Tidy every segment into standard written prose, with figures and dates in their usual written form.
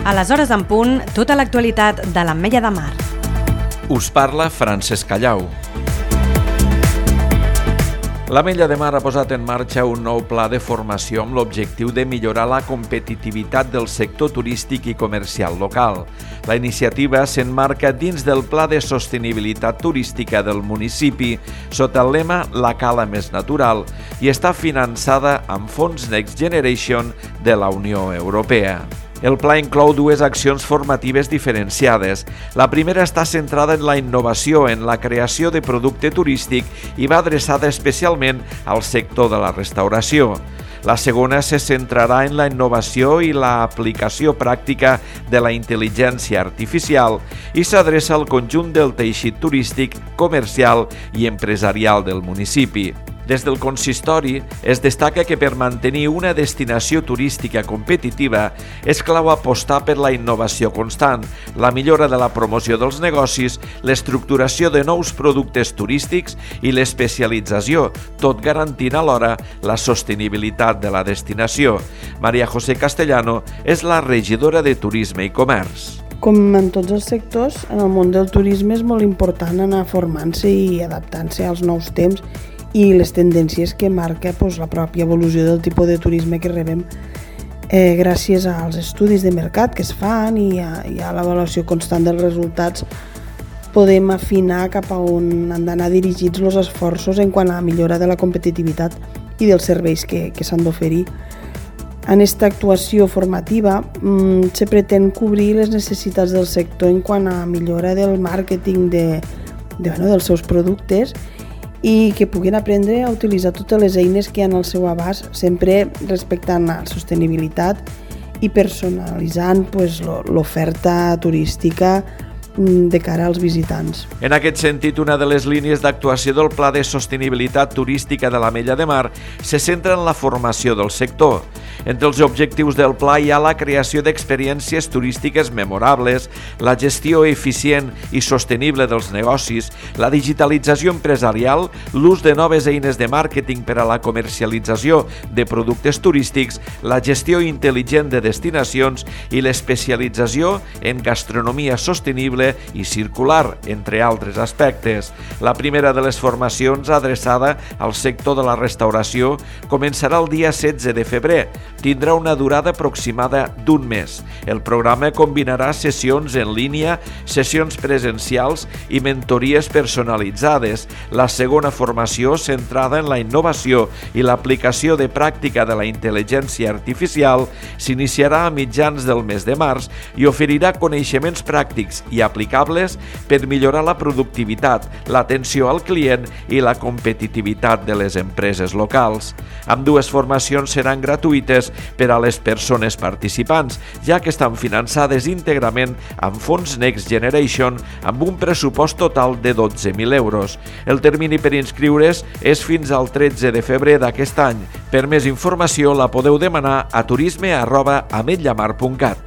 A les hores en punt, tota l'actualitat de l'Ametlla de Mar. Us parla Francesc Callau. L'Ametlla de Mar ha posat en marxa un nou pla de formació amb l'objectiu de millorar la competitivitat del sector turístic i comercial local. La iniciativa s'emmarca dins del Pla de Sostenibilitat Turística del municipi sota el lema La cala més natural i està finançada amb fons Next Generation de la Unió Europea. El pla inclou dues accions formatives diferenciades. La primera està centrada en la innovació, en la creació de producte turístic i va adreçada especialment al sector de la restauració. La segona se centrarà en la innovació i l'aplicació pràctica de la intel·ligència artificial i s'adreça al conjunt del teixit turístic, comercial i empresarial del municipi. Des del consistori es destaca que per mantenir una destinació turística competitiva és clau apostar per la innovació constant, la millora de la promoció dels negocis, l'estructuració de nous productes turístics i l'especialització, tot garantint alhora la sostenibilitat de la destinació. Maria José Castellano és la regidora de Turisme i Comerç. Com en tots els sectors, en el món del turisme és molt important anar formant-se i adaptant-se als nous temps i les tendències que marca la pròpia evolució del tipus de turisme que rebem gràcies als estudis de mercat que es fan i a l'avaluació constant dels resultats podem afinar cap a on han d'anar dirigits els esforços en quant a la millora de la competitivitat i dels serveis que s'han d'oferir. En aquesta actuació formativa se pretén cobrir les necessitats del sector en quant a millora del màrqueting dels seus productes i que puguin aprendre a utilitzar totes les eines que hi ha al seu abast, sempre respectant la sostenibilitat i personalitzant l'oferta turística de cara als visitants. En aquest sentit, una de les línies d'actuació del Pla de Sostenibilitat Turística de l'Ametlla de Mar se centra en la formació del sector. Entre els objectius del pla hi ha la creació d'experiències turístiques memorables, la gestió eficient i sostenible dels negocis, la digitalització empresarial, l'ús de noves eines de màrqueting per a la comercialització de productes turístics, la gestió intel·ligent de destinacions i l'especialització en gastronomia sostenible i circular, entre altres aspectes. La primera de les formacions, adreçada al sector de la restauració, començarà el dia 16 de febrer. Tindrà una durada aproximada d'un mes. El programa combinarà sessions en línia, sessions presencials i mentories personalitzades. La segona formació, centrada en la innovació i l'aplicació de pràctica de la intel·ligència artificial, s'iniciarà a mitjans del mes de març i oferirà coneixements pràctics i aplicables per millorar la productivitat, l'atenció al client i la competitivitat de les empreses locals. Ambdues formacions seran gratuïtes per a les persones participants, ja que estan finançades íntegrament amb fons Next Generation amb un pressupost total de 12.000 euros. El termini per inscriure's és fins al 13 de febrer d'aquest any. Per més informació la podeu demanar a turisme@ametllamar.cat.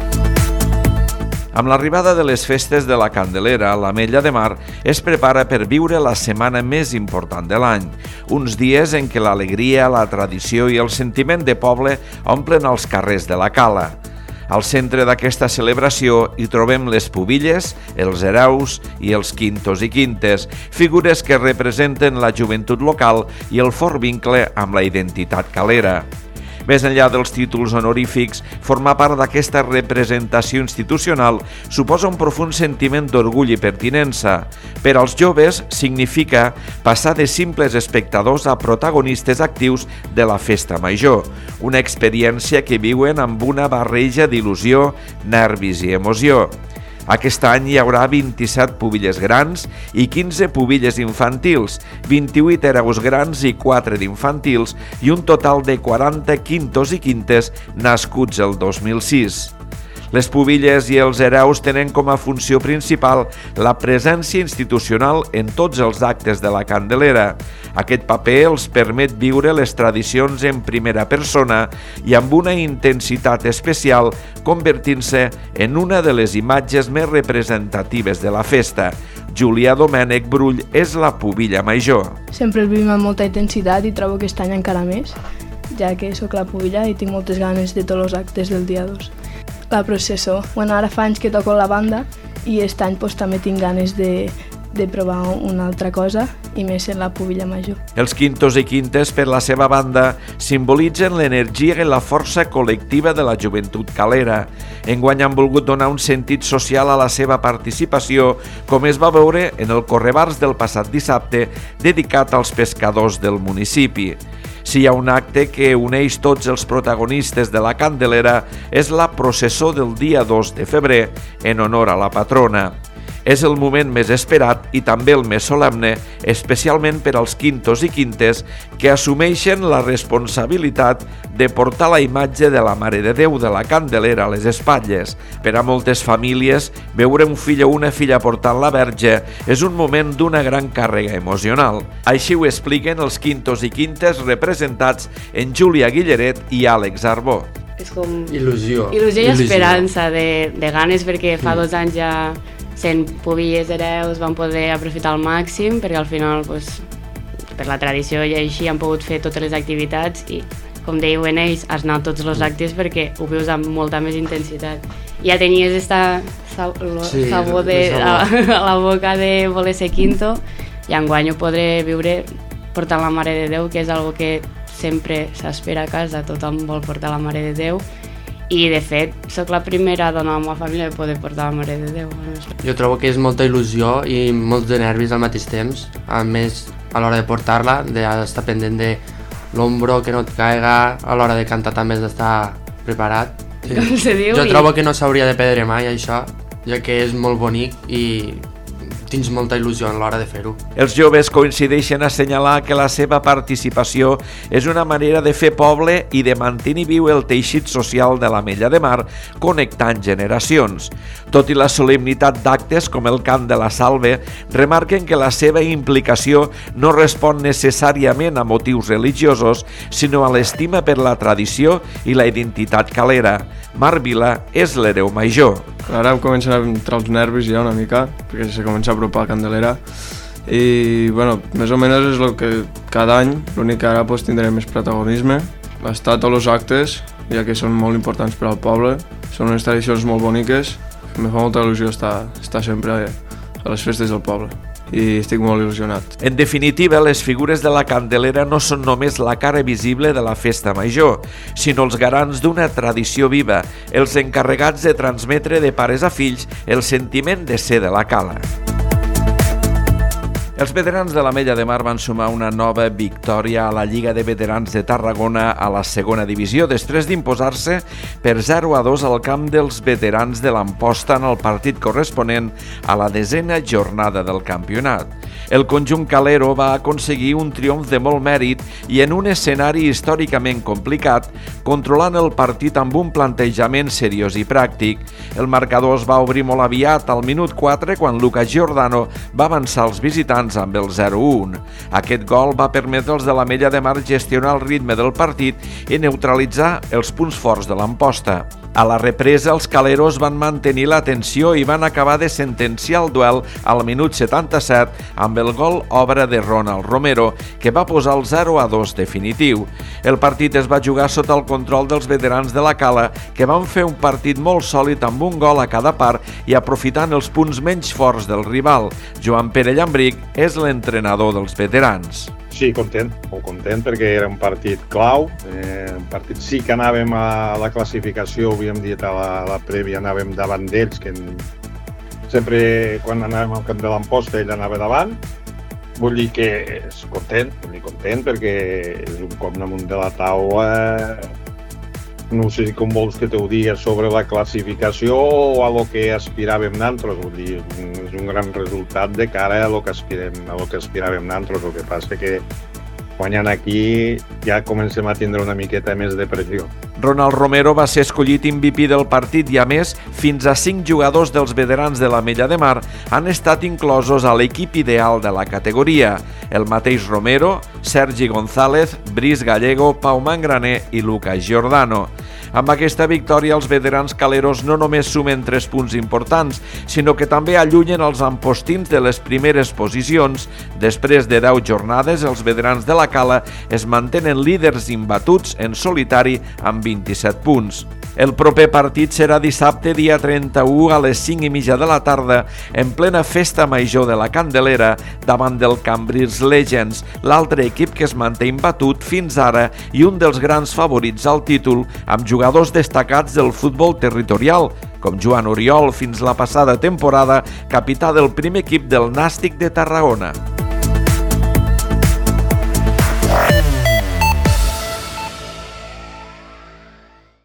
Amb l'arribada de les festes de la Candelera, l'Ametlla de Mar es prepara per viure la setmana més important de l'any. Uns dies en què l'alegria, la tradició i el sentiment de poble omplen els carrers de la cala. Al centre d'aquesta celebració hi trobem les pubilles, els hereus i els quintos i quintes, figures que representen la joventut local i el fort vincle amb la identitat calera. Més enllà dels títols honorífics, formar part d'aquesta representació institucional suposa un profund sentiment d'orgull i pertinença. Per als joves significa passar de simples espectadors a protagonistes actius de la festa major, una experiència que viuen amb una barreja d'il·lusió, nervis i emoció. Aquest any hi haurà 27 pubilles grans i 15 pubilles infantils, 28 hereus grans i 4 d'infantils i un total de 40 quintos i quintes nascuts el 2006. Les pubilles i els hereus tenen com a funció principal la presència institucional en tots els actes de la Candelera. Aquest paper els permet viure les tradicions en primera persona i amb una intensitat especial, convertint-se en una de les imatges més representatives de la festa. Julià Domènech Brull és la pubilla major. Sempre el vivim amb molta intensitat i trobo aquest any encara més, ja que sóc la pubilla i tinc moltes ganes de tots els actes del dia 2. La processó. Bueno, ara fa anys que toco la banda i aquest any pues, també tinc ganes de provar una altra cosa i més en la pubilla major. Els quintos i quintes, per la seva banda, simbolitzen l'energia i la força col·lectiva de la joventut calera. Enguany han volgut donar un sentit social a la seva participació, com es va veure en el Correbars del passat dissabte, dedicat als pescadors del municipi. Si hi ha un acte que uneix tots els protagonistes de la Candelera, és la processó del dia 2 de febrer, en honor a la patrona. És el moment més esperat i també el més solemne, especialment per als quintos i quintes que assumeixen la responsabilitat de portar la imatge de la Mare de Déu de la Candelera a les espatlles. Per a moltes famílies, veure un fill o una filla portant la Verge és un moment d'una gran càrrega emocional. Així ho expliquen els quintos i quintes representats en Júlia Guilleret i Àlex Arbó. És com il·lusió i esperança de ganes, perquè fa 2 anys ja sent pubilles hereus vam poder aprofitar al màxim, perquè al final per la tradició i així han pogut fer totes les activitats i, com diuen ells, has anat tots els actes perquè ho vius amb molta més intensitat. Ja tenies esta sabor a la boca de voler ser quinto i enguany ho podré viure portant la Mare de Déu, que és algo que sempre s'espera a casa, tothom vol portar la Mare de Déu. I, de fet, sóc la primera dona de la meva família que poder portar la Mare de Déu. Jo trobo que és molta il·lusió i molts de nervis al mateix temps. A més, a l'hora de portar-la, d'estar pendent de l'ombro, que no et caiga, a l'hora de cantar també has d'estar preparat. Com se diu? Jo trobo que no s'hauria de perdre mai, això, ja que és molt bonic i tens molta il·lusió a l'hora de fer-ho. Els joves coincideixen a assenyalar que la seva participació és una manera de fer poble i de mantenir viu el teixit social de l'Ametlla de Mar, connectant generacions. Tot i la solemnitat d'actes com el cant de la Salve, remarquen que la seva implicació no respon necessàriament a motius religiosos, sinó a l'estima per la tradició i la identitat calera. Marc Vila és l'hereu major. Ara em comencen a entrar els nervis ja una mica, perquè se comença a apropar a Candelera i bueno, més o menys és el que cada any, l'únic que ara tindrem més protagonisme, estar a tots els actes, ja que són molt importants per al poble, són unes tradicions molt boniques, em fa molta il·lusió estar sempre a les festes del poble i estic molt il·lusionat. En definitiva, les figures de la Candelera no són només la cara visible de la festa major, sinó els garants d'una tradició viva, els encarregats de transmetre de pares a fills el sentiment de ser de la cala. Els veterans de l'Ametlla de Mar van sumar una nova victòria a la Lliga de Veterans de Tarragona a la segona divisió, després d'imposar-se per 0-2 al camp dels veterans de l'Amposta en el partit corresponent a la 10ª jornada del campionat. El conjunt calero va aconseguir un triomf de molt mèrit i en un escenari històricament complicat, controlant el partit amb un plantejament seriós i pràctic. El marcador es va obrir molt aviat al minut 4 quan Lucas Giordano va avançar els visitants amb el 0-1. Aquest gol va permetre als de l'Ametlla de Mar gestionar el ritme del partit i neutralitzar els punts forts de l'Amposta. A la represa, els caleros van mantenir la tensió i van acabar de sentenciar el duel al minut 77 amb el gol obra de Ronald Romero, que va posar el 0-2 definitiu. El partit es va jugar sota el control dels veterans de la Cala, que van fer un partit molt sòlid amb un gol a cada part i aprofitant els punts menys forts del rival. Joan Pere Llambric és l'entrenador dels veterans. Sí, content, molt content, perquè era un partit clau. Un partit sí que anàvem a la classificació, ho havíem dit a la prèvia, anàvem davant d'ells, que sempre quan anàvem al camp de l'Amposta ell anava davant. Vull dir que és content, perquè és un cop damunt de la taula. No sé com vols que t'ho digui sobre la classificació o a lo que aspiràvem nosaltres. Vull dir, és un gran resultat de cara a lo que aspiràvem nosaltres. El que passa que guanyant aquí ja comencem a tindre una miqueta més de pressió. Ronald Romero va ser escollit MVP del partit i, a més, fins a 5 jugadors dels veterans de l'Ametlla de Mar han estat inclosos a l'equip ideal de la categoria. El mateix Romero, Sergi González, Brice Gallego, Pau Mangraner i Lucas Giordano. Amb aquesta victòria, els veterans caleros no només sumen 3 punts importants, sinó que també allunyen els ampostins de les primeres posicions. Després de 10 jornades, els veterans de la Cala es mantenen líders imbatuts en solitari amb 27 punts. El proper partit serà dissabte, dia 31, a les 5:30 de la tarda, en plena festa major de la Candelera, davant del Cambrils Legends, l'altre equip que es manté imbatut fins ara i un dels grans favorits al títol, amb jugadors destacats del futbol territorial, com Joan Oriol, fins la passada temporada, capità del primer equip del Nàstic de Tarragona.